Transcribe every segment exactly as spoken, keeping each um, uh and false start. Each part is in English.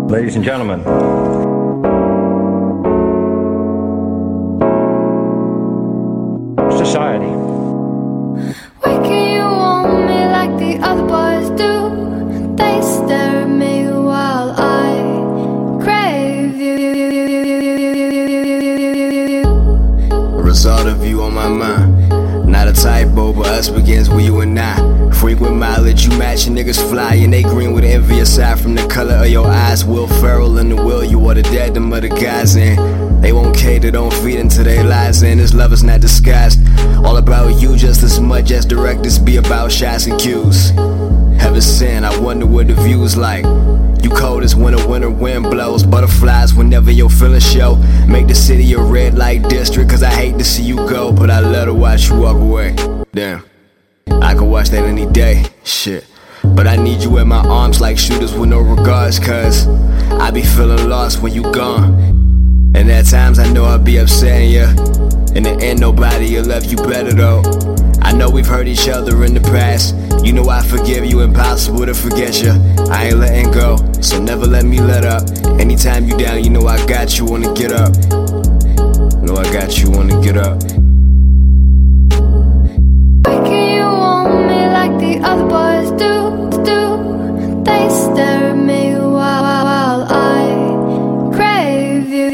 Ladies and gentlemen, society. Waking you on me like the other boys do. They stare at me while I crave you. A result of you on my mind. Not a typo, but us begins with you and I. Frequent mileage, you matching niggas fly, and they green with envy aside from the color of your eyes. Will Ferrell in the will, you are the dad, them other guys, and they won't cater, don't feed into their lies, and this love is not disguised. All about you just as much as directors be about shots and cues. Heaven sent, I wonder what the view's like. You cold as when a winter wind blows. Butterflies whenever your feelings show. Make the city a red light district, cause I hate to see you go, but I love to watch you walk away. Damn, I could watch that any day, shit. But I need you in my arms like shooters with no regards, cause I be feeling lost when you gone. And at times I know I'll be upsetting ya. In the end nobody will love you better though. I know we've hurt each other in the past. You know I forgive you, impossible to forget ya. I ain't letting go, so never let me let up. Anytime you down, you know I got you, wanna get up. Know I got you, wanna get up. Waking you on me like the other boys do, do. They stare at me while, while I crave you.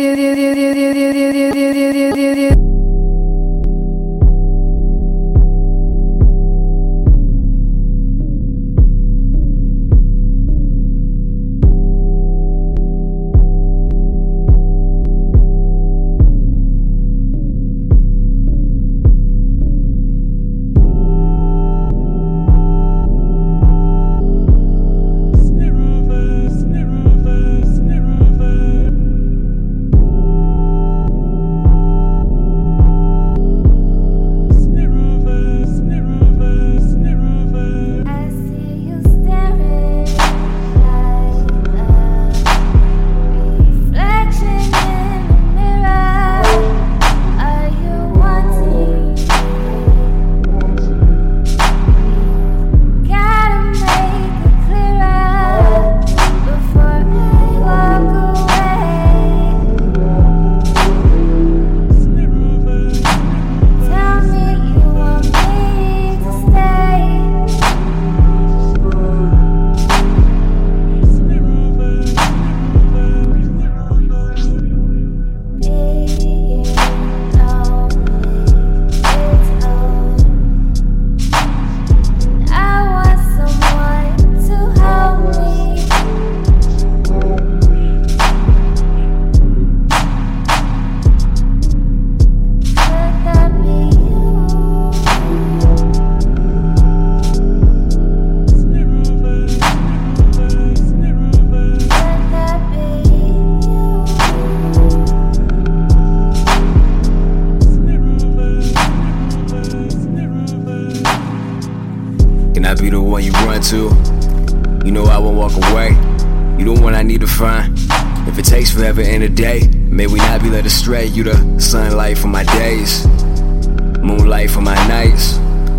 Can I be the one you run to? You know I won't walk away. You the one I need to find. If it takes forever in a day, may we not be led astray. You the sunlight for my days, moonlight for my nights.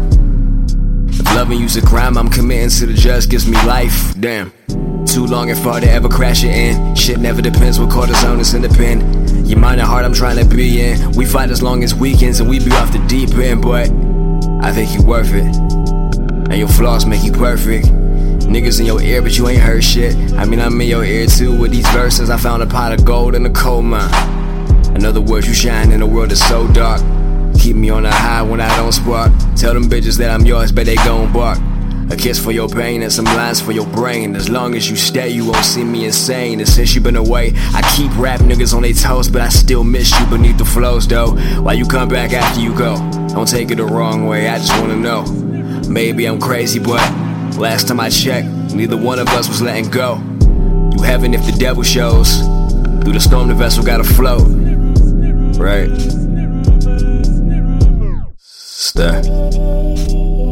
If loving you's a crime, I'm committing to the just gives me life. Damn, too long and far to ever crash it in. Shit never depends what cortisone is in the pen. Your mind and heart I'm trying to be in. We fight as long as weekends and we be off the deep end, but I think you worth it. And your flaws make you perfect. Niggas in your ear, but you ain't heard shit. I mean, I'm in your ear too with these verses. I found a pot of gold in a coal mine. In other words, you shine in a world that's so dark. Keep me on a high when I don't spark. Tell them bitches that I'm yours, bet they gon' bark. A kiss for your pain and some lines for your brain. As long as you stay, you won't see me insane. And since you been away, I keep rap niggas on their toes, but I still miss you beneath the flows though. Why you come back after you go? Don't take it the wrong way, I just wanna know. Maybe I'm crazy, but last time I checked, neither one of us was letting go. You heaven if the devil shows. Through the storm the vessel gotta float. Right? Stay.